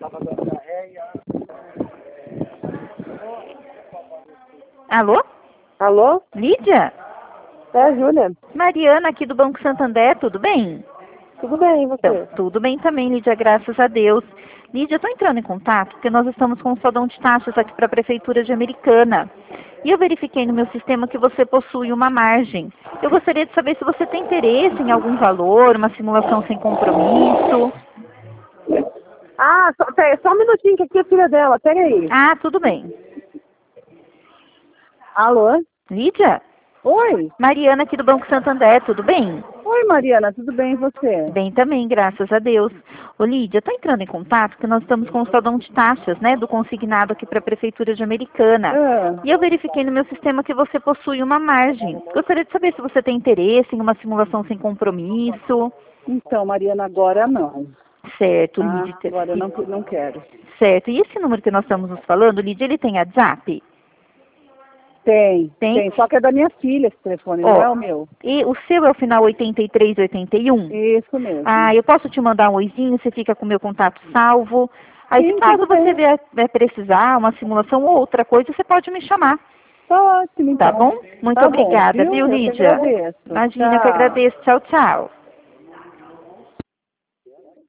Alô? Alô? Lídia? É, Júlia. Mariana aqui do Banco Santander, tudo bem? Tudo bem, e você? Então, tudo bem também, Lídia, graças a Deus. Lídia, eu estou entrando em contato porque nós estamos com um saldão de taxas aqui para a Prefeitura de Americana. E eu verifiquei no meu sistema que você possui uma margem. Eu gostaria de saber se você tem interesse em algum valor, uma simulação sem compromisso. Ah, só um minutinho que aqui é a filha dela, pega aí. Ah, tudo bem. Alô? Lídia? Oi? Mariana aqui do Banco Santander, tudo bem? Oi, Mariana, tudo bem e você? Bem também, graças a Deus. Ô Lídia, estou entrando em contato porque nós estamos com o saldão de taxas, né, do consignado aqui para a Prefeitura de Americana. Ah, E eu verifiquei no meu sistema que você possui uma margem. Gostaria de saber se você tem interesse em uma simulação sem compromisso. então, Mariana, agora não. Certo, Tá? Lídia. Agora eu não quero. Certo. E esse número que nós estamos nos falando, Lídia, ele tem WhatsApp? Tem? Só que é da minha filha esse telefone, não é o meu. E o seu é o final 8381? Isso mesmo. Ah, eu posso te mandar um oizinho, você fica com o meu contato salvo. Aí, Sim, se caso tudo você bem. vier precisar, uma simulação ou outra coisa, você pode me chamar. Tá ótimo, então. Tá bom? Muito Tá bom, obrigada, viu, Eu que Lídia? agradeço. Imagina, eu que Tchau. agradeço. Tchau, tchau.